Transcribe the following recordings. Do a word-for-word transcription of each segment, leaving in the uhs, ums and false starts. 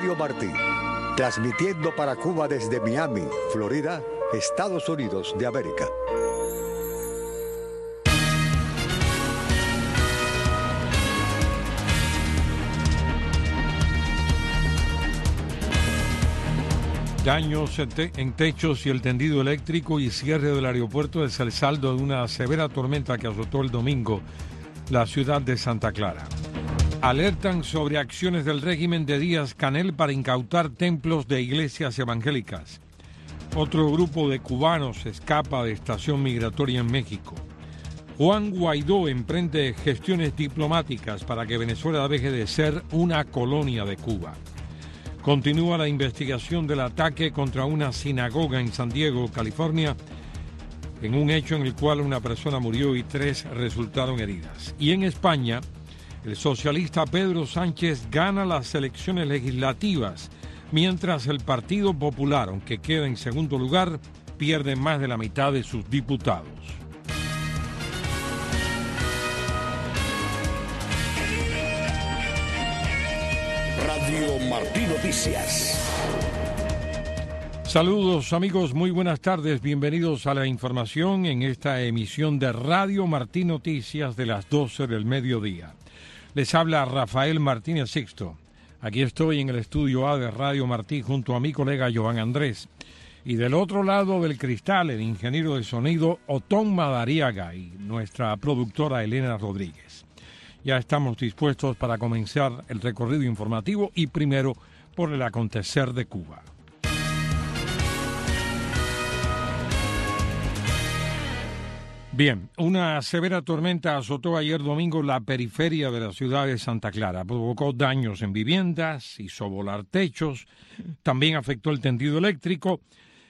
Radio Martí, transmitiendo para Cuba desde Miami, Florida, Estados Unidos de América. Daños en, te- en techos y el tendido eléctrico y cierre del aeropuerto es el saldo de una severa tormenta que azotó el domingo la ciudad de Santa Clara. Alertan sobre acciones del régimen de Díaz-Canel para incautar templos de iglesias evangélicas. Otro grupo de cubanos escapa de estación migratoria en México. Juan Guaidó emprende gestiones diplomáticas para que Venezuela deje de ser una colonia de Cuba. Continúa la investigación del ataque contra una sinagoga en San Diego, California, en un hecho en el cual una persona murió y tres resultaron heridas. Y en España, el socialista Pedro Sánchez gana las elecciones legislativas, mientras el Partido Popular, aunque queda en segundo lugar, pierde más de la mitad de sus diputados. Radio Martí Noticias. Saludos amigos, muy buenas tardes, bienvenidos a la información en esta emisión de Radio Martí Noticias de las doce del mediodía. Les habla Rafael Martínez Sixto. Aquí estoy en el estudio A de Radio Martí junto a mi colega Joan Andrés. Y del otro lado del cristal, el ingeniero de sonido Otón Madariaga y nuestra productora Elena Rodríguez. Ya estamos dispuestos para comenzar el recorrido informativo y primero por el acontecer de Cuba. Bien, una severa tormenta azotó ayer domingo la periferia de la ciudad de Santa Clara. Provocó daños en viviendas, hizo volar techos, también afectó el tendido eléctrico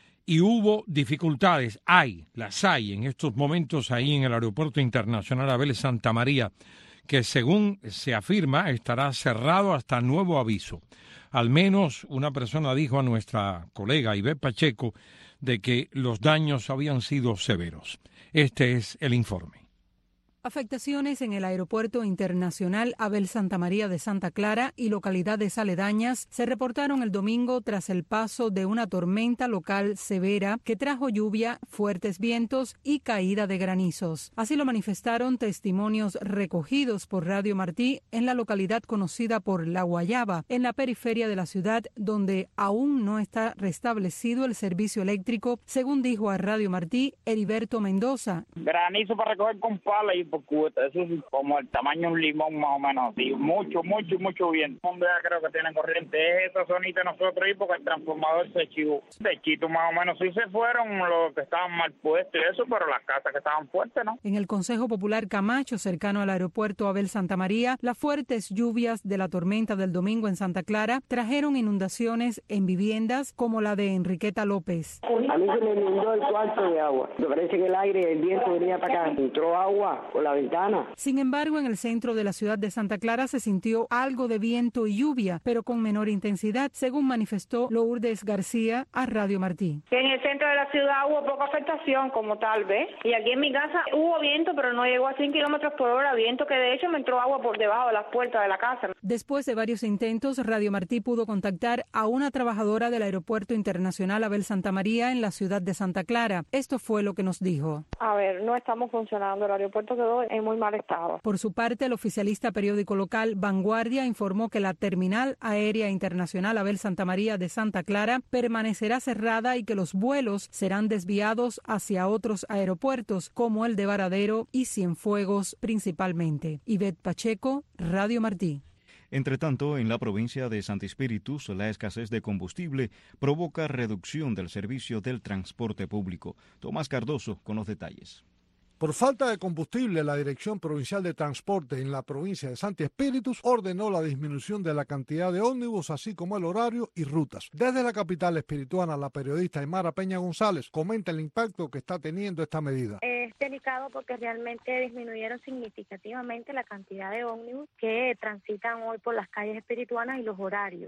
y hubo dificultades. Hay, las hay en estos momentos ahí en el Aeropuerto Internacional Abel Santa María, que según se afirma estará cerrado hasta nuevo aviso. Al menos una persona dijo a nuestra colega Ivette Pacheco de que los daños habían sido severos. Este es el informe. Afectaciones en el Aeropuerto Internacional Abel Santa María de Santa Clara y localidades aledañas se reportaron el domingo tras el paso de una tormenta local severa que trajo lluvia, fuertes vientos y caída de granizos. Así lo manifestaron testimonios recogidos por Radio Martí en la localidad conocida por La Guayaba, en la periferia de la ciudad, donde aún no está restablecido el servicio eléctrico, según dijo a Radio Martí Heriberto Mendoza. Granizo para recoger con pala y por cubeta, eso es como el tamaño de un limón más o menos así, mucho, mucho, mucho viento. Donde ya creo que tienen corriente, es esa zonita nosotros ahí porque el transformador se chivó. De Chito más o menos sí se fueron los que estaban mal puestos y eso, pero las casas que estaban fuertes, ¿no? En el Consejo Popular Camacho, cercano al aeropuerto Abel Santa María, las fuertes lluvias de la tormenta del domingo en Santa Clara trajeron inundaciones en viviendas como la de Enriqueta López. A mí se me inundó el cuarto de agua. Me parece que el aire, el viento venía para acá, entró agua por la ventana. Sin embargo, en el centro de la ciudad de Santa Clara se sintió algo de viento y lluvia, pero con menor intensidad, según manifestó Lourdes García a Radio Martí. En el centro de la ciudad hubo poca afectación como tal vez, y aquí en mi casa hubo viento, pero no llegó a cien kilómetros por hora, viento que de hecho me entró agua por debajo de las puertas de la casa. Después de varios intentos, Radio Martí pudo contactar a una trabajadora del Aeropuerto Internacional Abel Santa María en la ciudad de Santa Clara. Esto fue lo que nos dijo. A ver, no estamos funcionando, el aeropuerto quedó en muy mal estado. Por su parte, el oficialista periódico local Vanguardia informó que la terminal aérea internacional Abel Santa María de Santa Clara permanecerá cerrada y que los vuelos serán desviados hacia otros aeropuertos como el de Varadero y Cienfuegos principalmente. Ivette Pacheco, Radio Martí. Entre tanto, en la provincia de Santi Spíritus, la escasez de combustible provoca reducción del servicio del transporte público. Tomás Cardoso con los detalles. Por falta de combustible, la Dirección Provincial de Transporte en la provincia de Santi Espíritus ordenó la disminución de la cantidad de ómnibus, así como el horario y rutas. Desde la capital espirituana, la periodista Aymara Peña González comenta el impacto que está teniendo esta medida. Es delicado porque realmente disminuyeron significativamente la cantidad de ómnibus que transitan hoy por las calles espirituanas y los horarios. Es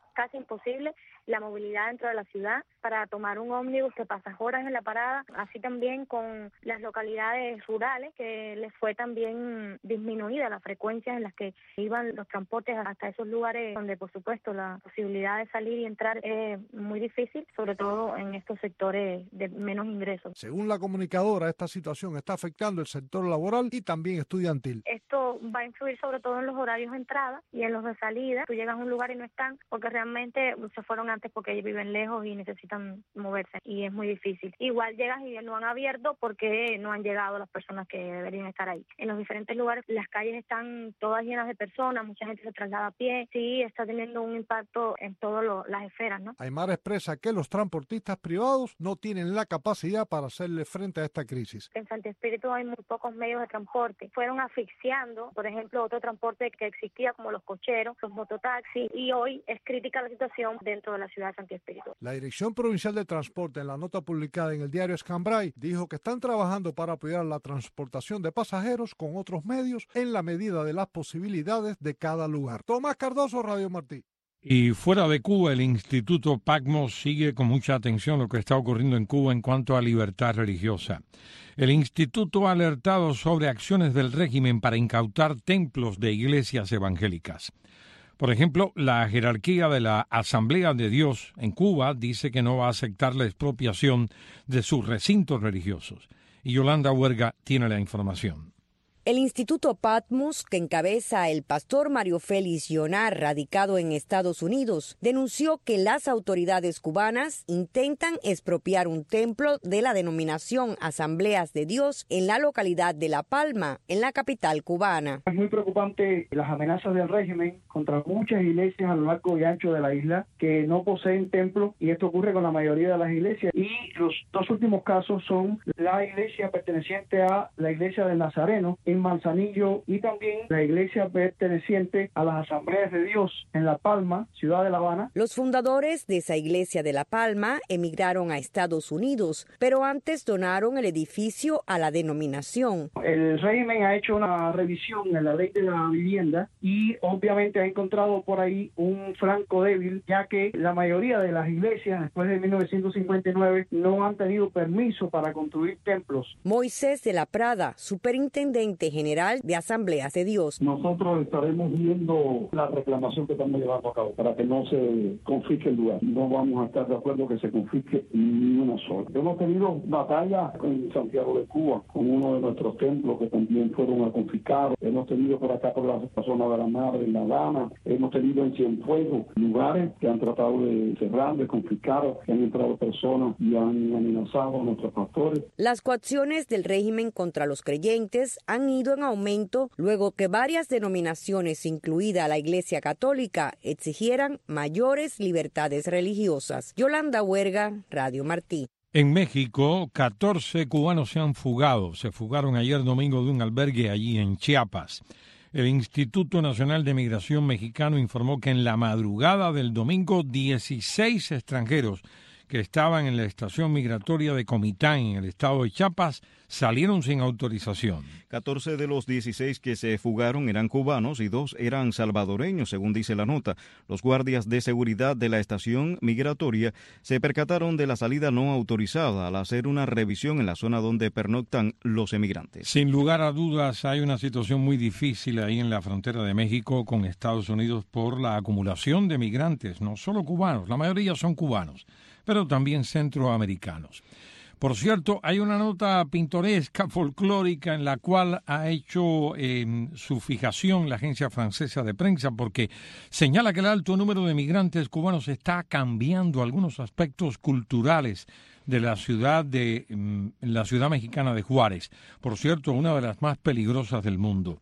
casi imposible la movilidad dentro de la ciudad. Para tomar un ómnibus te pasas horas en la parada, así también con las localidades rurales, que les fue también disminuida la frecuencia en las que iban los transportes hasta esos lugares donde, por supuesto, la posibilidad de salir y entrar es muy difícil, sobre todo en estos sectores de menos ingresos. Según la comunicadora, esta situación está afectando el sector laboral y también estudiantil. Esto va a influir sobre todo en los horarios de entrada y en los de salida. Tú llegas a un lugar y no están porque realmente se fueron antes porque ellos viven lejos y necesitan moverse y es muy difícil. Igual llegas y no han abierto porque no han llegado las personas que deberían estar ahí. En los diferentes lugares las calles están todas llenas de personas, mucha gente se traslada a pie. Sí, está teniendo un impacto en todas las esferas, ¿no? Aymara expresa que los transportistas privados no tienen la capacidad para hacerle frente a esta crisis. En Santi Espíritu hay muy pocos medios de transporte. Fueron asfixiando, por ejemplo, otro transporte que existía como los cocheros, los mototaxis, y hoy es crítica la situación dentro de la ciudad de Santi Espíritu. La Dirección Provincial de Transporte, en la nota publicada en el diario Escambray, dijo que están trabajando para apoyar la transportación de pasajeros con otros medios en la medida de las posibilidades de cada lugar. Tomás Cardoso, Radio Martí. Y fuera de Cuba, el Instituto Patmos sigue con mucha atención lo que está ocurriendo en Cuba en cuanto a libertad religiosa. El instituto ha alertado sobre acciones del régimen para incautar templos de iglesias evangélicas. Por ejemplo, la jerarquía de la Asamblea de Dios en Cuba dice que no va a aceptar la expropiación de sus recintos religiosos. Y Yolanda Huerga tiene la información. El Instituto Patmos, que encabeza el pastor Mario Félix Yonar, radicado en Estados Unidos, denunció que las autoridades cubanas intentan expropiar un templo de la denominación Asambleas de Dios en la localidad de La Palma, en la capital cubana. Es muy preocupante las amenazas del régimen contra muchas iglesias a lo largo y ancho de la isla que no poseen templo, y esto ocurre con la mayoría de las iglesias. Y los dos últimos casos son la iglesia perteneciente a la iglesia del Nazareno en Manzanillo y también la iglesia perteneciente a las Asambleas de Dios en La Palma, ciudad de La Habana. Los fundadores de esa iglesia de La Palma emigraron a Estados Unidos, pero antes donaron el edificio a la denominación. El régimen ha hecho una revisión en la ley de la vivienda y obviamente ha encontrado por ahí un flanco débil, ya que la mayoría de las iglesias después de mil novecientos cincuenta y nueve no han tenido permiso para construir templos. Moisés de la Prada, superintendente general de Asambleas de Dios. Nosotros estaremos viendo la reclamación que estamos llevando a cabo para que no se confisque el lugar. No vamos a estar de acuerdo que se confisque ni una sola. Hemos tenido batallas en Santiago de Cuba con uno de nuestros templos que también fueron a confiscar. Hemos tenido por acá por la zona de la Madre en La Habana. Hemos tenido en Cienfuegos lugares que han tratado de cerrar, de confiscar, que han entrado personas y han amenazado a nuestros pastores. Las coacciones del régimen contra los creyentes han ido en aumento luego que varias denominaciones, incluida la Iglesia Católica, exigieran mayores libertades religiosas. Yolanda Huerga, Radio Martí. En México, catorce cubanos se han fugado. Se fugaron ayer domingo de un albergue allí en Chiapas. El Instituto Nacional de Migración Mexicano informó que en la madrugada del domingo, dieciséis extranjeros que estaban en la estación migratoria de Comitán, en el estado de Chiapas, salieron sin autorización. catorce de los dieciséis que se fugaron eran cubanos y dos eran salvadoreños, según dice la nota. Los guardias de seguridad de la estación migratoria se percataron de la salida no autorizada al hacer una revisión en la zona donde pernoctan los emigrantes. Sin lugar a dudas, hay una situación muy difícil ahí en la frontera de México con Estados Unidos por la acumulación de migrantes, no solo cubanos, la mayoría son cubanos, pero también centroamericanos. Por cierto, hay una nota pintoresca, folclórica, en la cual ha hecho eh, su fijación la agencia francesa de prensa, porque señala que el alto número de migrantes cubanos está cambiando algunos aspectos culturales de la ciudad de la ciudad mexicana de Juárez. Por cierto, una de las más peligrosas del mundo.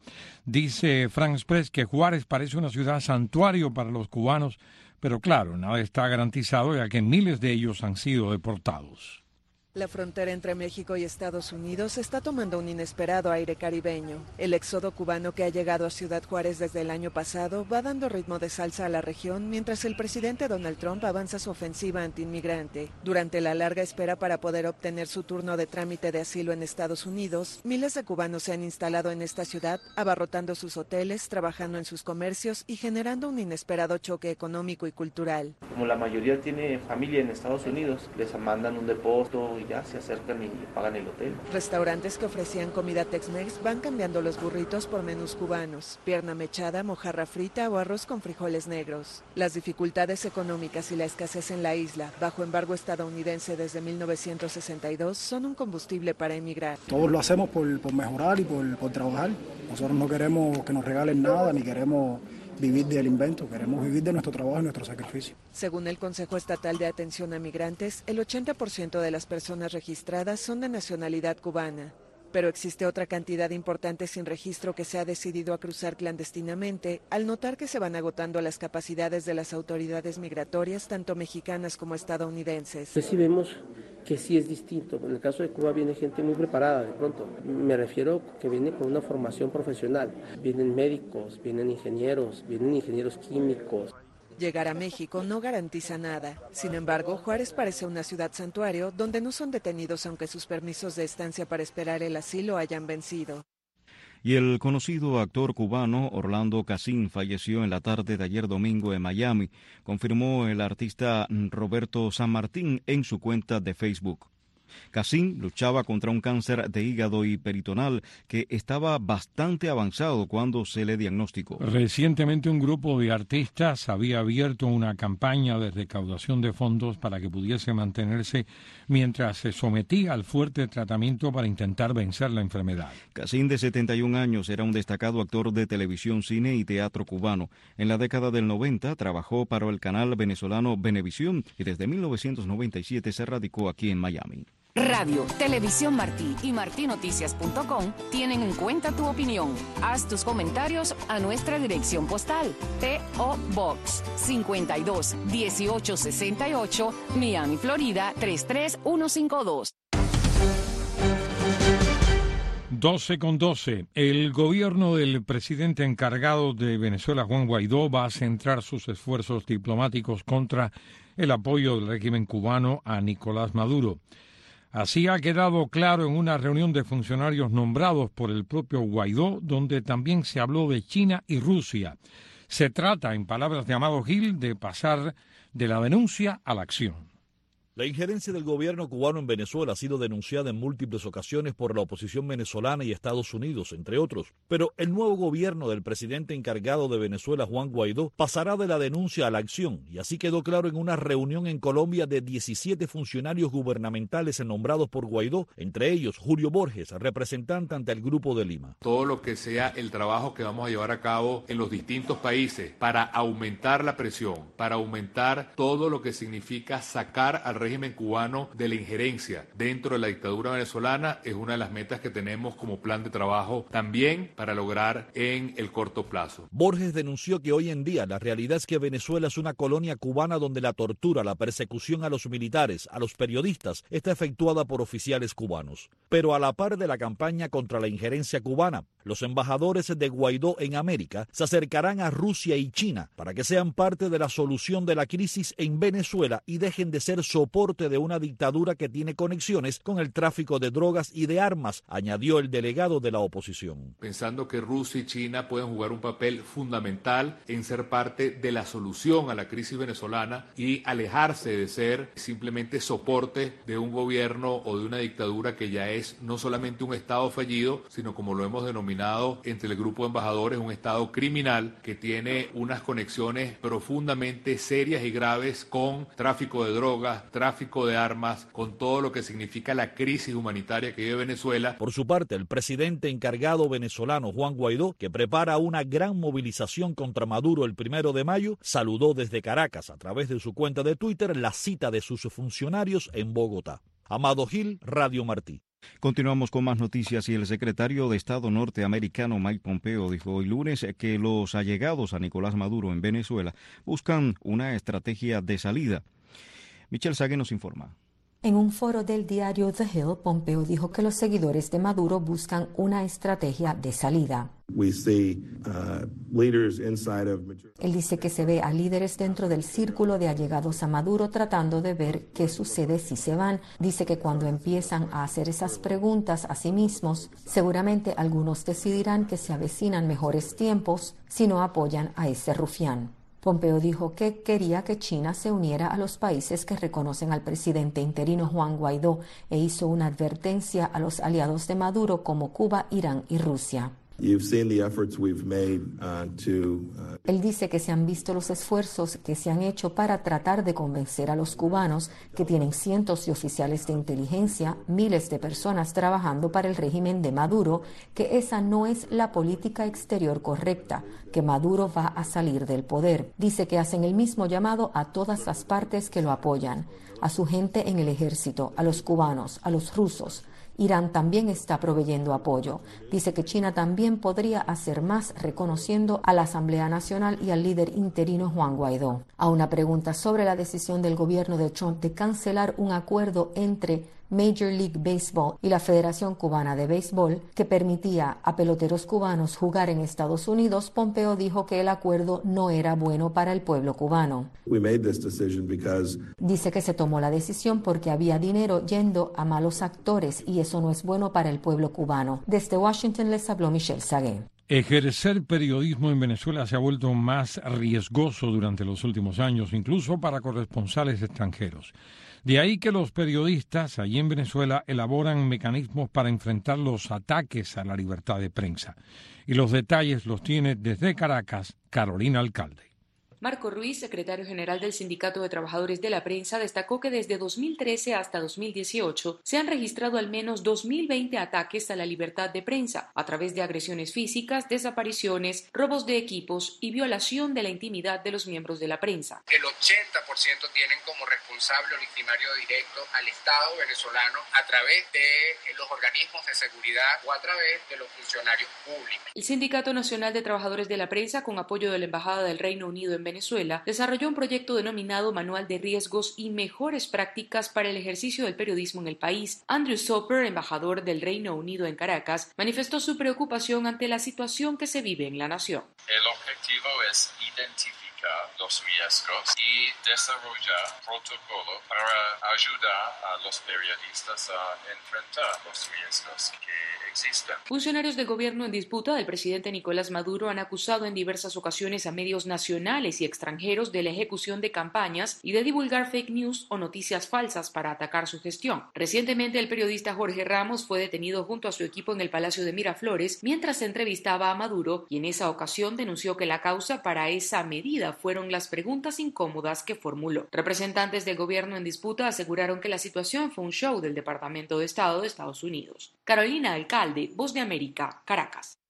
Dice France Press que Juárez parece una ciudad santuario para los cubanos, pero claro, nada está garantizado ya que miles de ellos han sido deportados. La frontera entre México y Estados Unidos está tomando un inesperado aire caribeño. El éxodo cubano que ha llegado a Ciudad Juárez desde el año pasado va dando ritmo de salsa a la región, mientras el presidente Donald Trump avanza su ofensiva antiinmigrante. Durante la larga espera para poder obtener su turno de trámite de asilo en Estados Unidos, miles de cubanos se han instalado en esta ciudad, abarrotando sus hoteles, trabajando en sus comercios y generando un inesperado choque económico y cultural. Como la mayoría tiene familia en Estados Unidos, les mandan un depósito y ya se acercan y pagan el hotel. Restaurantes que ofrecían comida Tex-Mex van cambiando los burritos por menús cubanos, pierna mechada, mojarra frita o arroz con frijoles negros. Las dificultades económicas y la escasez en la isla, bajo embargo estadounidense desde mil novecientos sesenta y dos, son un combustible para emigrar. Todos lo hacemos por, por mejorar y por, por trabajar. Nosotros no queremos que nos regalen nada, ni queremos vivir del invento, queremos vivir de nuestro trabajo y nuestro sacrificio. Según el Consejo Estatal de Atención a Migrantes, el ochenta por ciento de las personas registradas son de nacionalidad cubana. Pero existe otra cantidad importante sin registro que se ha decidido a cruzar clandestinamente al notar que se van agotando las capacidades de las autoridades migratorias, tanto mexicanas como estadounidenses. Pues sí vemos que sí es distinto. En el caso de Cuba viene gente muy preparada de pronto. Me refiero que viene con una formación profesional. Vienen médicos, vienen ingenieros, vienen ingenieros químicos. Llegar a México no garantiza nada. Sin embargo, Juárez parece una ciudad santuario donde no son detenidos aunque sus permisos de estancia para esperar el asilo hayan vencido. Y el conocido actor cubano Orlando Casín falleció en la tarde de ayer domingo en Miami, confirmó el artista Roberto San Martín en su cuenta de Facebook. Casín luchaba contra un cáncer de hígado y peritonal que estaba bastante avanzado cuando se le diagnosticó. Recientemente un grupo de artistas había abierto una campaña de recaudación de fondos para que pudiese mantenerse mientras se sometía al fuerte tratamiento para intentar vencer la enfermedad. Casín, de setenta y un años, era un destacado actor de televisión, cine y teatro cubano. En la década del noventa trabajó para el canal venezolano Venevisión y desde mil novecientos noventa y siete se radicó aquí en Miami. Radio, Televisión Martí y martí noticias punto com tienen en cuenta tu opinión. Haz tus comentarios a nuestra dirección postal. P O Box cincuenta y dos dieciocho sesenta y ocho, Miami, Florida tres tres uno cinco dos. doce con doce. El gobierno del presidente encargado de Venezuela, Juan Guaidó, va a centrar sus esfuerzos diplomáticos contra el apoyo del régimen cubano a Nicolás Maduro. Así ha quedado claro en una reunión de funcionarios nombrados por el propio Guaidó, donde también se habló de China y Rusia. Se trata, en palabras de Amado Gil, de pasar de la denuncia a la acción. La injerencia del gobierno cubano en Venezuela ha sido denunciada en múltiples ocasiones por la oposición venezolana y Estados Unidos, entre otros. Pero el nuevo gobierno del presidente encargado de Venezuela, Juan Guaidó, pasará de la denuncia a la acción. Y así quedó claro en una reunión en Colombia de diecisiete funcionarios gubernamentales nombrados por Guaidó, entre ellos Julio Borges, representante ante el Grupo de Lima. Todo lo que sea el trabajo que vamos a llevar a cabo en los distintos países para aumentar la presión, para aumentar todo lo que significa sacar al régimen cubano de la injerencia dentro de la dictadura venezolana, es una de las metas que tenemos como plan de trabajo también para lograr en el corto plazo. Borges denunció que hoy en día la realidad es que Venezuela es una colonia cubana donde la tortura, la persecución a los militares, a los periodistas, está efectuada por oficiales cubanos. Pero a la par de la campaña contra la injerencia cubana, los embajadores de Guaidó en América se acercarán a Rusia y China para que sean parte de la solución de la crisis en Venezuela y dejen de ser soporte de una dictadura que tiene conexiones con el tráfico de drogas y de armas, añadió el delegado de la oposición. Pensando que Rusia y China pueden jugar un papel fundamental en ser parte de la solución a la crisis venezolana y alejarse de ser simplemente soporte de un gobierno o de una dictadura que ya es no solamente un Estado fallido, sino como lo hemos denominado entre el grupo de embajadores, un Estado criminal que tiene unas conexiones profundamente serias y graves con tráfico de drogas, tráfico de armas, con todo lo que significa la crisis humanitaria que vive Venezuela. Por su parte, el presidente encargado venezolano Juan Guaidó, que prepara una gran movilización contra Maduro el primero de mayo, saludó desde Caracas a través de su cuenta de Twitter la cita de sus funcionarios en Bogotá. Amado Gil, Radio Martí. Continuamos con más noticias y el secretario de Estado norteamericano Mike Pompeo dijo hoy lunes que los allegados a Nicolás Maduro en Venezuela buscan una estrategia de salida. Michelle Sague nos informa. En un foro del diario The Hill, Pompeo dijo que los seguidores de Maduro buscan una estrategia de salida. We see, uh, leaders inside of... Él dice que se ve a líderes dentro del círculo de allegados a Maduro tratando de ver qué sucede si se van. Dice que cuando empiezan a hacer esas preguntas a sí mismos, seguramente algunos decidirán que se avecinan mejores tiempos si no apoyan a ese rufián. Pompeo dijo que quería que China se uniera a los países que reconocen al presidente interino Juan Guaidó e hizo una advertencia a los aliados de Maduro como Cuba, Irán y Rusia. You've seen the efforts we've made uh, to, uh... Él dice que se han visto los esfuerzos que se han hecho para tratar de convencer a los cubanos, que tienen cientos de oficiales de inteligencia, miles de personas trabajando para el régimen de Maduro, que esa no es la política exterior correcta, que Maduro va a salir del poder. Dice que hacen el mismo llamado a todas las partes que lo apoyan, a su gente en el ejército, a los cubanos, a los rusos. Irán también está proveyendo apoyo. Dice que China también podría hacer más reconociendo a la Asamblea Nacional y al líder interino Juan Guaidó. A una pregunta sobre la decisión del gobierno de Trump de cancelar un acuerdo entre Major League Baseball y la Federación Cubana de Béisbol que permitía a peloteros cubanos jugar en Estados Unidos, Pompeo dijo que el acuerdo no era bueno para el pueblo cubano. We made this decision because... Dice que se tomó la decisión porque había dinero yendo a malos actores y eso no es bueno para el pueblo cubano. Desde Washington les habló Michelle Sagué. Ejercer periodismo en Venezuela se ha vuelto más riesgoso durante los últimos años, incluso para corresponsales extranjeros. De ahí que los periodistas allí en Venezuela elaboran mecanismos para enfrentar los ataques a la libertad de prensa. Y los detalles los tiene desde Caracas Carolina Alcalde. Marco Ruiz, secretario general del Sindicato de Trabajadores de la Prensa, destacó que desde dos mil trece hasta dos mil dieciocho se han registrado al menos dos mil veinte ataques a la libertad de prensa a través de agresiones físicas, desapariciones, robos de equipos y violación de la intimidad de los miembros de la prensa. El ochenta por ciento tienen como responsable o victimario directo al Estado venezolano a través de los organismos de seguridad o a través de los funcionarios públicos. El Sindicato Nacional de Trabajadores de la Prensa, con apoyo de la Embajada del Reino Unido en Venezuela, desarrolló un proyecto denominado Manual de Riesgos y Mejores Prácticas para el Ejercicio del Periodismo en el país. Andrew Soper, embajador del Reino Unido en Caracas, manifestó su preocupación ante la situación que se vive en la nación. El objetivo es identificar los riesgos y desarrollar protocolos para ayudar a los periodistas a enfrentar los riesgos que existen. Funcionarios del gobierno en disputa del presidente Nicolás Maduro han acusado en diversas ocasiones a medios nacionales y extranjeros de la ejecución de campañas y de divulgar fake news o noticias falsas para atacar su gestión. Recientemente, el periodista Jorge Ramos fue detenido junto a su equipo en el Palacio de Miraflores mientras se entrevistaba a Maduro y en esa ocasión denunció que la causa para esa medida fueron las preguntas incómodas que formuló. Representantes del gobierno en disputa aseguraron que la situación fue un show del Departamento de Estado de Estados Unidos. Carolina Alcalde, Voz de América, Caracas.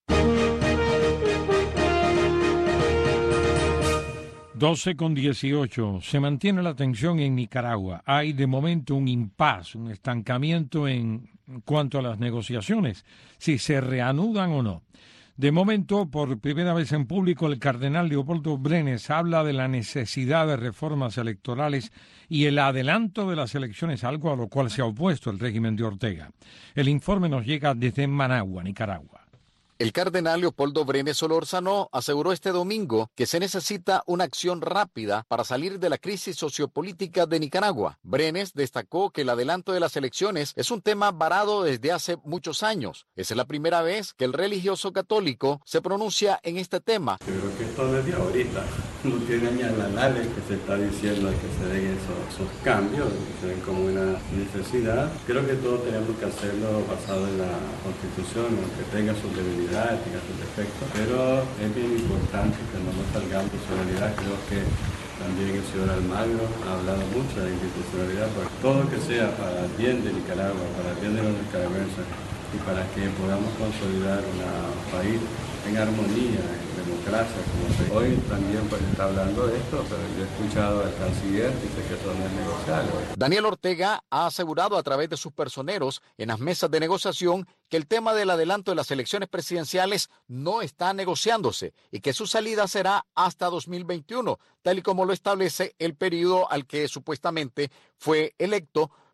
doce con dieciocho. Se mantiene la tensión en Nicaragua. Hay de momento un impasse, un estancamiento en cuanto a las negociaciones, si se reanudan o no. De momento, por primera vez en público, el cardenal Leopoldo Brenes habla de la necesidad de reformas electorales y el adelanto de las elecciones, algo a lo cual se ha opuesto el régimen de Ortega. El informe nos llega desde Managua, Nicaragua. El cardenal Leopoldo Brenes Solórzano aseguró este domingo que se necesita una acción rápida para salir de la crisis sociopolítica de Nicaragua. Brenes destacó que el adelanto de las elecciones es un tema varado desde hace muchos años. Esa es la primera vez que el religioso católico se pronuncia en este tema. Yo creo que esto desde ahorita no tiene ni anales que se está diciendo que se den esos, esos cambios, que se den como una necesidad. Creo que todos tenemos que hacerlo basado en la Constitución, aunque tenga sus debilidades, tenga sus defectos, pero es bien importante que no nos salgamos de institucionalidad. Creo que también el señor Almagro ha hablado mucho de institucionalidad, porque todo lo que sea para el bien de Nicaragua, para el bien de los nicaragüenses y para que podamos consolidar un país en armonía, en democracia, como se... Hoy también pues está hablando de esto, pero yo he escuchado al canciller, dice que eso no es negociable. Daniel Ortega ha asegurado a través de sus personeros en las mesas de negociación que el tema del adelanto de las elecciones presidenciales no está negociándose y que su salida será hasta dos mil veintiuno, tal y como lo establece el periodo al que supuestamente fue electo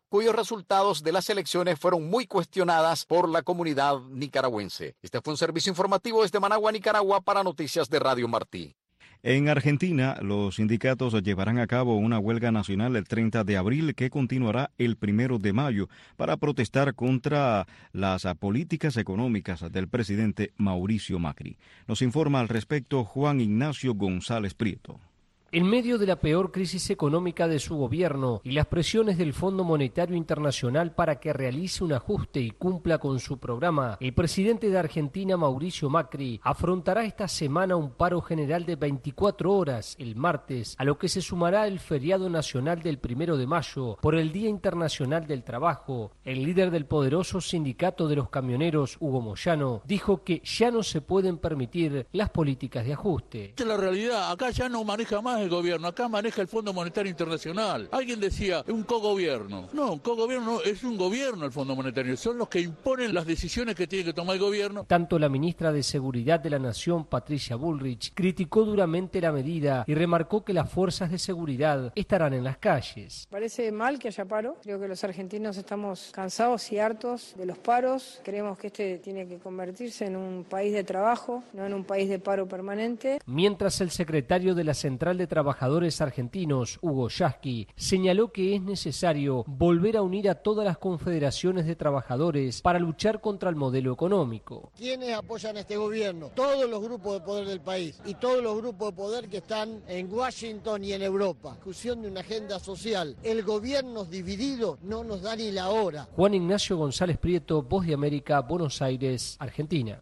cuyos resultados de las elecciones fueron muy cuestionadas por la comunidad nicaragüense. Este fue un servicio informativo desde Managua, Nicaragua, para Noticias de Radio Martí. En Argentina, los sindicatos llevarán a cabo una huelga nacional el treinta de abril que continuará el primero de mayo para protestar contra las políticas económicas del presidente Mauricio Macri. Nos informa al respecto Juan Ignacio González Prieto. En medio de la peor crisis económica de su gobierno y las presiones del Fondo Monetario Internacional para que realice un ajuste y cumpla con su programa, el presidente de Argentina, Mauricio Macri, afrontará esta semana un paro general de veinticuatro horas el martes, a lo que se sumará el feriado nacional del primero de mayo por el Día Internacional del Trabajo. El líder del poderoso sindicato de los camioneros, Hugo Moyano, dijo que ya no se pueden permitir las políticas de ajuste. Esta es la realidad, acá ya no maneja más el gobierno, acá maneja el Fondo Monetario Internacional. Alguien decía, un cogobierno. No, un cogobierno no, es un gobierno el Fondo Monetario, son los que imponen las decisiones que tiene que tomar el gobierno. Tanto la ministra de Seguridad de la Nación, Patricia Bullrich, criticó duramente la medida y remarcó que las fuerzas de seguridad estarán en las calles. Parece mal que haya paro, creo que los argentinos estamos cansados y hartos de los paros, creemos que este tiene que convertirse en un país de trabajo, no en un país de paro permanente. Mientras el secretario de la Central de Trabajadores Argentinos, Hugo Yasky, señaló que es necesario volver a unir a todas las confederaciones de trabajadores para luchar contra el modelo económico. ¿Quiénes apoyan este gobierno? Todos los grupos de poder del país y todos los grupos de poder que están en Washington y en Europa. Discusión de una agenda social. El gobierno dividido no nos da ni la hora. Juan Ignacio González Prieto, Voz de América, Buenos Aires, Argentina.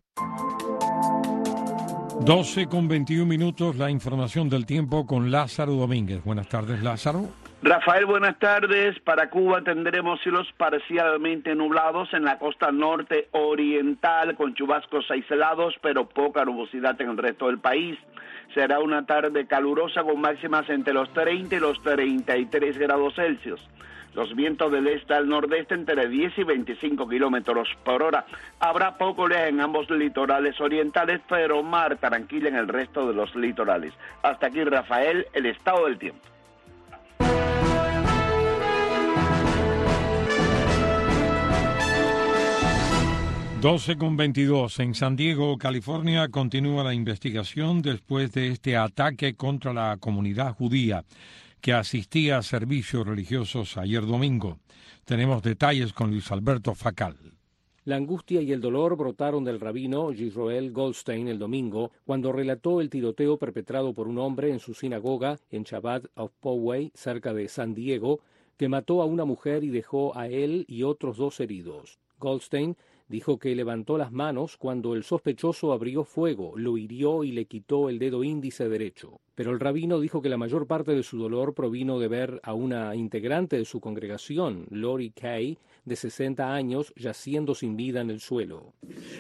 doce con veintiún minutos, la información del tiempo con Lázaro Domínguez. Buenas tardes, Lázaro. Rafael, buenas tardes. Para Cuba tendremos cielos parcialmente nublados en la costa norte oriental, con chubascos aislados, pero poca nubosidad en el resto del país. Será una tarde calurosa con máximas entre los treinta y los treinta y tres grados Celsius. Los vientos del este al nordeste entre diez y veinticinco kilómetros por hora. Habrá poco oleaje en ambos litorales orientales, pero mar tranquila en el resto de los litorales. Hasta aquí, Rafael, el estado del tiempo. doce con veintidós. En San Diego, California, continúa la investigación después de este ataque contra la comunidad judía que asistía a servicios religiosos ayer domingo. Tenemos detalles con Luis Alberto Facal. La angustia y el dolor brotaron del rabino Yisroel Goldstein el domingo cuando relató el tiroteo perpetrado por un hombre en su sinagoga en Chabad of Poway, cerca de San Diego, que mató a una mujer y dejó a él y otros dos heridos. Goldstein dijo que levantó las manos cuando el sospechoso abrió fuego, lo hirió y le quitó el dedo índice derecho. Pero el rabino dijo que la mayor parte de su dolor provino de ver a una integrante de su congregación, Lori Kay, de sesenta años, yaciendo sin vida en el suelo.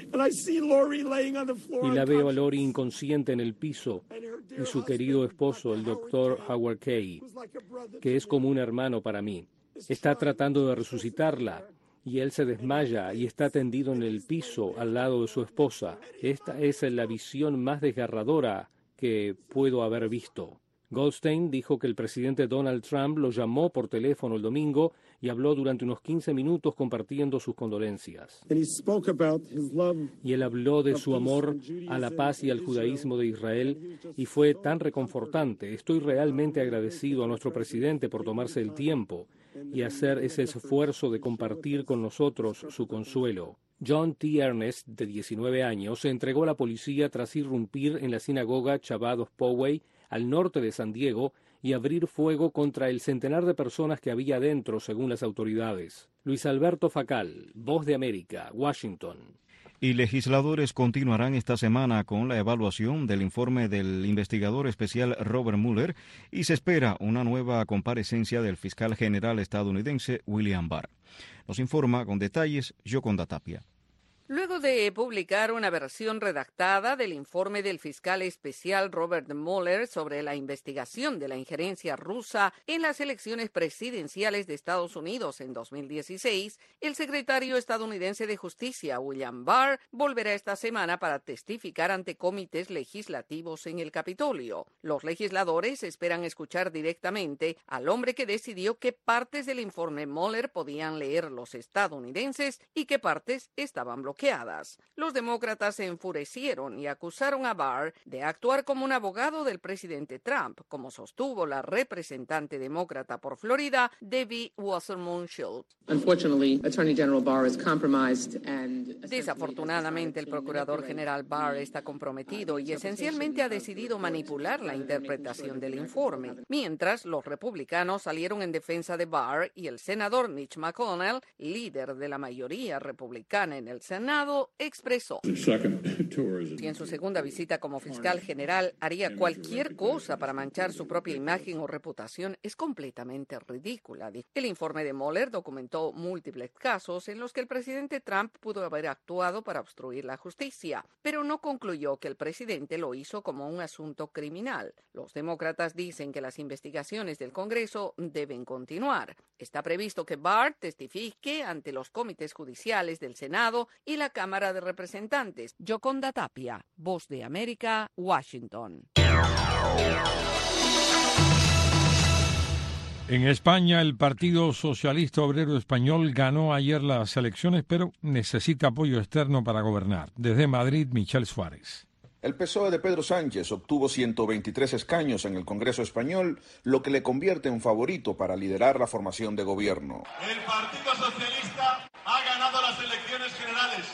Y la veo a Lori inconsciente en el piso, y su querido esposo, el doctor Howard Kay, que es como un hermano para mí. Está tratando de resucitarla, y él se desmaya y está tendido en el piso al lado de su esposa. Esta es la visión más desgarradora que puedo haber visto. Goldstein dijo que el presidente Donald Trump lo llamó por teléfono el domingo y habló durante unos quince minutos compartiendo sus condolencias. Y él habló de su amor a la paz y al judaísmo de Israel y fue tan reconfortante. Estoy realmente agradecido a nuestro presidente por tomarse el tiempo y hacer ese esfuerzo de compartir con nosotros su consuelo. John T. Ernest, de diecinueve años, se entregó a la policía tras irrumpir en la sinagoga Chabad of Poway, al norte de San Diego, y abrir fuego contra el centenar de personas que había dentro, según las autoridades. Luis Alberto Facal, Voz de América, Washington. Y legisladores continuarán esta semana con la evaluación del informe del investigador especial Robert Mueller y se espera una nueva comparecencia del fiscal general estadounidense William Barr. Nos informa con detalles Yoconda Tapia. Luego de publicar una versión redactada del informe del fiscal especial Robert Mueller sobre la investigación de la injerencia rusa en las elecciones presidenciales de Estados Unidos en dos mil dieciséis, el secretario estadounidense de Justicia, William Barr, volverá esta semana para testificar ante comités legislativos en el Capitolio. Los legisladores esperan escuchar directamente al hombre que decidió qué partes del informe Mueller podían leer los estadounidenses y qué partes estaban bloqueadas. Los demócratas se enfurecieron y acusaron a Barr de actuar como un abogado del presidente Trump, como sostuvo la representante demócrata por Florida, Debbie Wasserman Schultz. Desafortunadamente, el procurador general Barr está comprometido y esencialmente ha decidido manipular la interpretación del informe, mientras los republicanos salieron en defensa de Barr y el senador Mitch McConnell, líder de la mayoría republicana en el Senado, expresó que en su segunda visita como fiscal general haría cualquier cosa para manchar su propia imagen o reputación es completamente ridícula. El informe de Mueller documentó múltiples casos en los que el presidente Trump pudo haber actuado para obstruir la justicia, pero no concluyó que el presidente lo hizo como un asunto criminal. Los demócratas dicen que las investigaciones del Congreso deben continuar. Está previsto que Barr testifique ante los comités judiciales del Senado y la Cámara de Representantes. Yoconda Tapia, Voz de América, Washington. En España, el Partido Socialista Obrero Español ganó ayer las elecciones, pero necesita apoyo externo para gobernar. Desde Madrid, Michel Suárez. El P S O E de Pedro Sánchez obtuvo ciento veintitrés escaños en el Congreso español, lo que le convierte en favorito para liderar la formación de gobierno. El Partido Socialista ha ganado las elecciones generales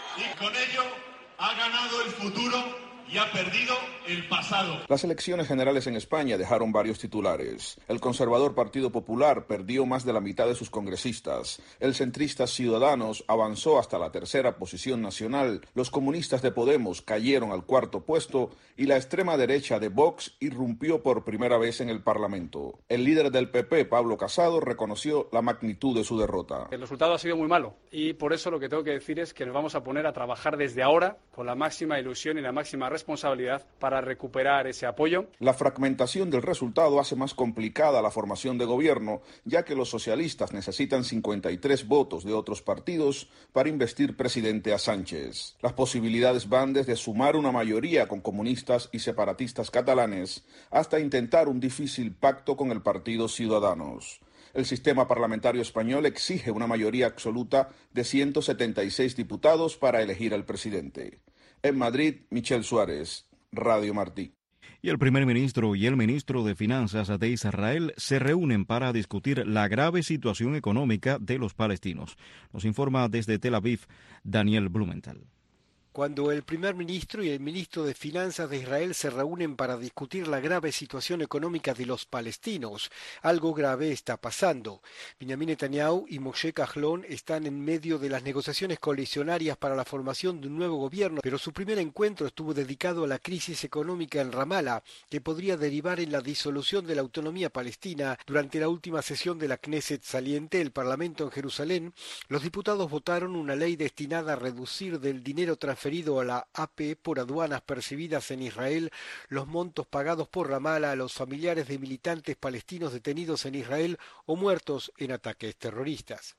y con ello ha ganado el futuro y ha perdido el pasado. Las elecciones generales en España dejaron varios titulares. El conservador Partido Popular perdió más de la mitad de sus congresistas. El centrista Ciudadanos avanzó hasta la tercera posición nacional. Los comunistas de Podemos cayeron al cuarto puesto y la extrema derecha de Vox irrumpió por primera vez en el Parlamento. El líder del P P, Pablo Casado, reconoció la magnitud de su derrota. El resultado ha sido muy malo y por eso lo que tengo que decir es que nos vamos a poner a trabajar desde ahora con la máxima ilusión y la máxima responsabilidad para recuperar ese apoyo. La fragmentación del resultado hace más complicada la formación de gobierno, ya que los socialistas necesitan cincuenta y tres votos de otros partidos para investir presidente a Sánchez. Las posibilidades van desde sumar una mayoría con comunistas y separatistas catalanes hasta intentar un difícil pacto con el Partido Ciudadanos. El sistema parlamentario español exige una mayoría absoluta de ciento setenta y seis diputados para elegir al presidente. En Madrid, Michel Suárez, Radio Martí. Y el primer ministro y el ministro de Finanzas de Israel se reúnen para discutir la grave situación económica de los palestinos. Nos informa desde Tel Aviv Daniel Blumenthal. Cuando el primer ministro y el ministro de Finanzas de Israel se reúnen para discutir la grave situación económica de los palestinos, algo grave está pasando. Benjamin Netanyahu y Moshe Kahlon están en medio de las negociaciones coalicionarias para la formación de un nuevo gobierno, pero su primer encuentro estuvo dedicado a la crisis económica en Ramallah, que podría derivar en la disolución de la autonomía palestina. Durante la última sesión de la Knesset saliente, el Parlamento en Jerusalén, los diputados votaron una ley destinada a reducir del dinero transferido a la A P por aduanas percibidas en Israel los montos pagados por Ramallah a los familiares de militantes palestinos detenidos en Israel o muertos en ataques terroristas.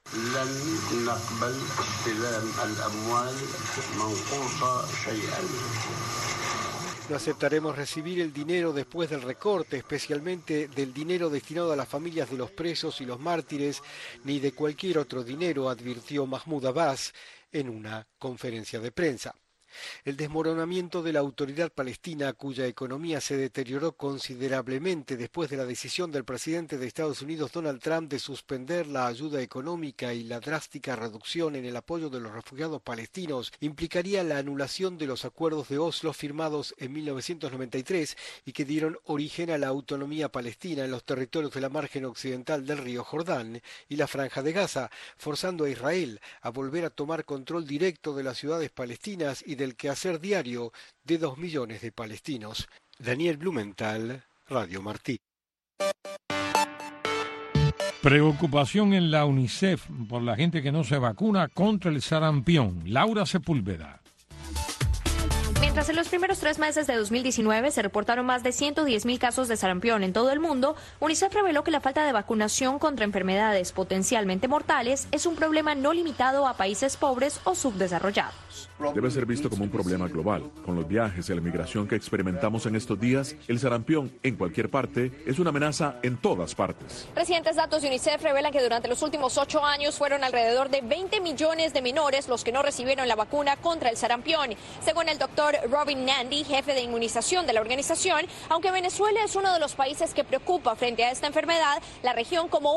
No aceptaremos recibir el dinero después del recorte, especialmente del dinero destinado a las familias de los presos y los mártires, ni de cualquier otro dinero, advirtió Mahmoud Abbas en una conferencia de prensa. El desmoronamiento de la autoridad palestina, cuya economía se deterioró considerablemente después de la decisión del presidente de Estados Unidos Donald Trump de suspender la ayuda económica y la drástica reducción en el apoyo de los refugiados palestinos, implicaría la anulación de los acuerdos de Oslo firmados en mil novecientos noventa y tres y que dieron origen a la autonomía palestina en los territorios de la margen occidental del río Jordán y la Franja de Gaza, forzando a Israel a volver a tomar control directo de las ciudades palestinas y del quehacer diario de dos millones de palestinos. Daniel Blumenthal, Radio Martí. Preocupación en la UNICEF por la gente que no se vacuna contra el sarampión. Laura Sepúlveda. Mientras en los primeros tres meses de dos mil diecinueve se reportaron más de ciento diez mil casos de sarampión en todo el mundo, UNICEF reveló que la falta de vacunación contra enfermedades potencialmente mortales es un problema no limitado a países pobres o subdesarrollados. Debe ser visto como un problema global. Con los viajes y la migración que experimentamos en estos días, el sarampión en cualquier parte es una amenaza en todas partes. Recientes datos de UNICEF revelan que durante los últimos ocho años fueron alrededor de veinte millones de menores los que no recibieron la vacuna contra el sarampión. Según el doctor Robin Nandy, jefe de inmunización de la organización, aunque Venezuela es uno de los países que preocupa frente a esta enfermedad, la región como